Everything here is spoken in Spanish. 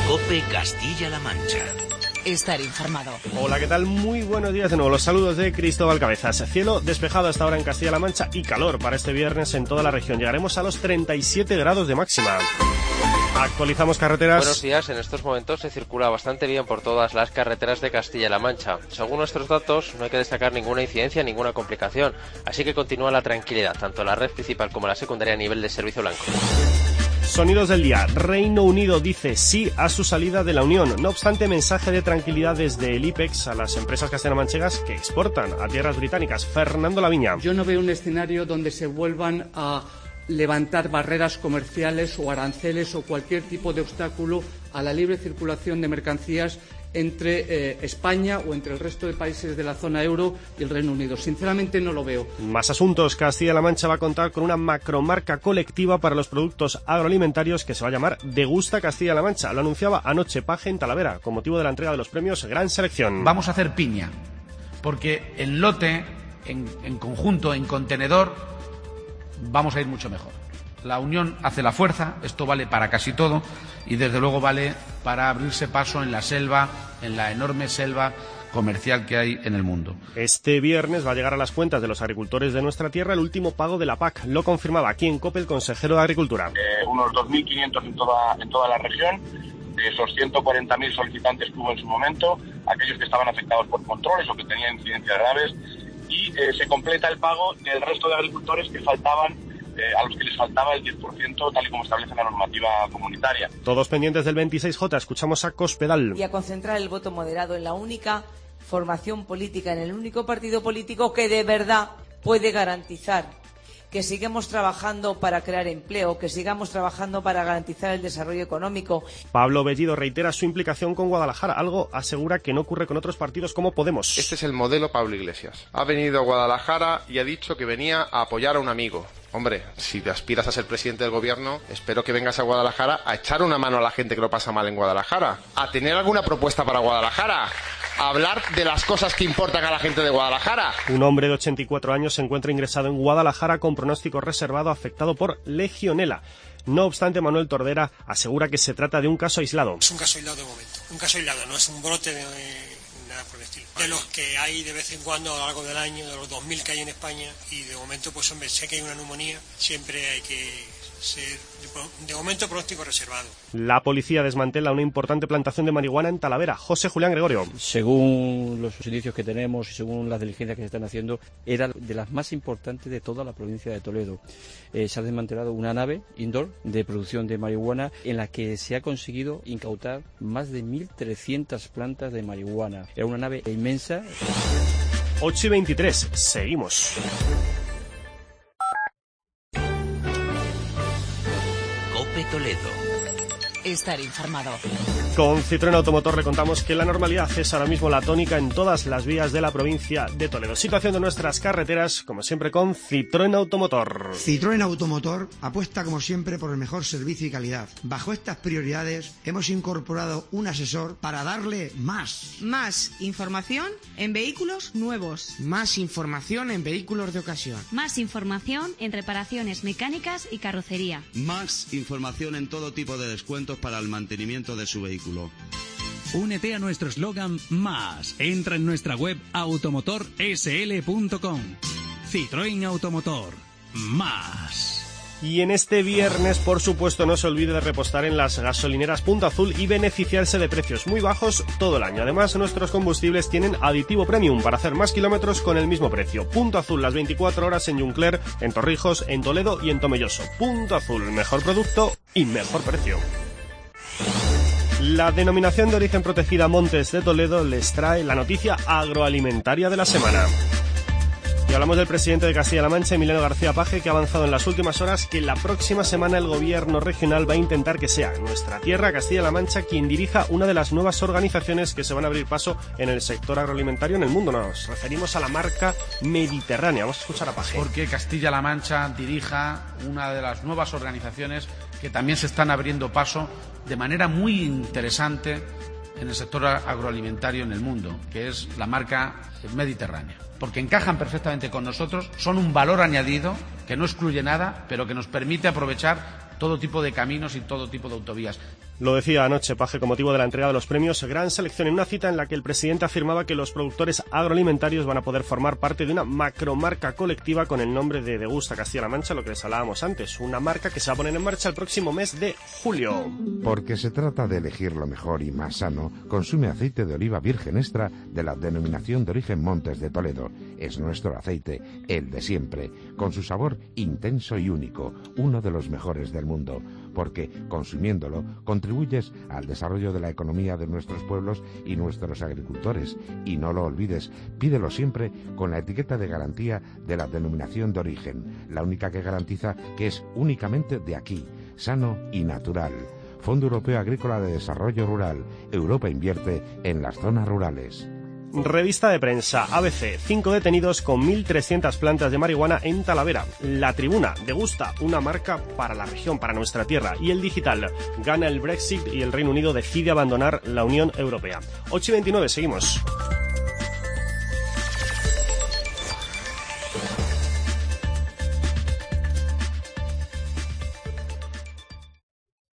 COPE Castilla-La Mancha. Estar informado. Hola, ¿qué tal? Muy buenos días de nuevo. Los saludos de Cristóbal Cabezas. Cielo despejado hasta ahora en Castilla-La Mancha y calor para este viernes en toda la región. Llegaremos a los 37 grados de máxima. Actualizamos carreteras. Buenos días, en estos momentos se circula bastante bien por todas las carreteras de Castilla-La Mancha. Según nuestros datos, no hay que destacar ninguna incidencia, ninguna complicación, así que continúa la tranquilidad, tanto en la red principal como en la secundaria a nivel de servicio blanco. Sonidos del día. Reino Unido dice sí a su salida de la Unión. No obstante, mensaje de tranquilidad desde el IPEX a las empresas castellano-manchegas que exportan a tierras británicas. Fernando Laviña. Yo no veo un escenario donde se vuelvan a levantar barreras comerciales o aranceles o cualquier tipo de obstáculo a la libre circulación de mercancías entre España o entre el resto de países de la zona euro y el Reino Unido. Sinceramente no lo veo. Más asuntos. Castilla-La Mancha va a contar con una macromarca colectiva para los productos agroalimentarios que se va a llamar Degusta Castilla-La Mancha. Lo anunciaba anoche Paje en Talavera con motivo de la entrega de los premios Gran Selección. Vamos a hacer piña, porque en lote, en conjunto, en contenedor, vamos a ir mucho mejor. La unión hace la fuerza, esto vale para casi todo y desde luego vale para abrirse paso en la selva, en la enorme selva comercial que hay en el mundo. Este viernes va a llegar a las cuentas de los agricultores de nuestra tierra el último pago de la PAC. Lo confirmaba aquí en COPE el consejero de Agricultura. Unos 2.500 en toda la región. De esos 140.000 solicitantes que hubo en su momento, aquellos que estaban afectados por controles o que tenían incidencias graves, y se completa el pago del resto de agricultores que faltaban, a los que les faltaba el 10%, tal y como establece la normativa comunitaria. Todos pendientes del 26J, escuchamos a Cospedal. Y a concentrar el voto moderado en la única formación política, en el único partido político que de verdad puede garantizar que sigamos trabajando para crear empleo, que sigamos trabajando para garantizar el desarrollo económico. Pablo Bellido reitera su implicación con Guadalajara, algo asegura que no ocurre con otros partidos como Podemos. Este es el modelo Pablo Iglesias. Ha venido a Guadalajara y ha dicho que venía a apoyar a un amigo. Hombre, si te aspiras a ser presidente del gobierno, espero que vengas a Guadalajara a echar una mano a la gente que lo pasa mal en Guadalajara, a tener alguna propuesta para Guadalajara, a hablar de las cosas que importan a la gente de Guadalajara. Un hombre de 84 años se encuentra ingresado en Guadalajara con pronóstico reservado afectado por legionela. No obstante, Manuel Tordera asegura que se trata de un caso aislado. Es un caso aislado de momento, un caso aislado, no es un brote de nada por el estilo. De los que hay de vez en cuando a lo largo del año, de los 2.000 que hay en España, y de momento, pues hombre, sé que hay una neumonía, siempre hay que ser, de momento, pronóstico reservado. La policía desmantela una importante plantación de marihuana en Talavera. José Julián Gregorio. Según los indicios que tenemos y según las diligencias que se están haciendo, era de las más importantes de toda la provincia de Toledo. Se ha desmantelado una nave indoor de producción de marihuana en la que se ha conseguido incautar más de 1.300 plantas de marihuana. Era una nave inmensa. 8:23. Seguimos. COPE Toledo. Estar informado. Con Citroën Automotor le contamos que la normalidad es ahora mismo la tónica en todas las vías de la provincia de Toledo. Situación de nuestras carreteras, como siempre, con Citroën Automotor. Citroën Automotor apuesta, como siempre, por el mejor servicio y calidad. Bajo estas prioridades, hemos incorporado un asesor para darle más. Más información en vehículos nuevos. Más información en vehículos de ocasión. Más información en reparaciones mecánicas y carrocería. Más información en todo tipo de descuentos para el mantenimiento de su vehículo. Únete a nuestro eslogan Más. Entra en nuestra web automotorsl.com. Citroën Automotor. Más. Y en este viernes, por supuesto, no se olvide de repostar en las gasolineras Punto Azul y beneficiarse de precios muy bajos todo el año. Además, nuestros combustibles tienen aditivo premium para hacer más kilómetros con el mismo precio. Punto Azul, las 24 horas en Juncler, en Torrijos, en Toledo y en Tomelloso. Punto Azul, mejor producto y mejor precio. La denominación de origen protegida Montes de Toledo les trae la noticia agroalimentaria de la semana. Y hablamos del presidente de Castilla-La Mancha, Emiliano García Paje, que ha avanzado en las últimas horas que la próxima semana el gobierno regional va a intentar que sea nuestra tierra, Castilla-La Mancha, quien dirija una de las nuevas organizaciones que se van a abrir paso en el sector agroalimentario en el mundo. Nos referimos a la marca Mediterránea. Vamos a escuchar a Paje. Porque Castilla-La Mancha dirija una de las nuevas organizaciones que también se están abriendo paso de manera muy interesante en el sector agroalimentario en el mundo, que es la marca Mediterránea. Porque encajan perfectamente con nosotros, son un valor añadido que no excluye nada, pero que nos permite aprovechar todo tipo de caminos y todo tipo de autovías. Lo decía anoche Paje con motivo de la entrega de los premios Gran Selección, en una cita en la que el presidente afirmaba que los productores agroalimentarios van a poder formar parte de una macromarca colectiva con el nombre de Degusta Castilla-La Mancha, lo que les hablábamos antes, una marca que se va a poner en marcha el próximo mes de julio. Porque se trata de elegir lo mejor y más sano, consume aceite de oliva virgen extra de la denominación de origen Montes de Toledo. Es nuestro aceite, el de siempre, con su sabor intenso y único, uno de los mejores del mundo, porque consumiéndolo contribuyes al desarrollo de la economía de nuestros pueblos y nuestros agricultores. Y no lo olvides, pídelo siempre con la etiqueta de garantía de la denominación de origen, la única que garantiza que es únicamente de aquí, sano y natural. Fondo Europeo Agrícola de Desarrollo Rural. Europa invierte en las zonas rurales. Revista de prensa ABC, 5 detenidos con 1.300 plantas de marihuana en Talavera. La Tribuna, Degusta, una marca para la región, para nuestra tierra. Y el Digital, gana el Brexit y el Reino Unido decide abandonar la Unión Europea. 8:29, seguimos.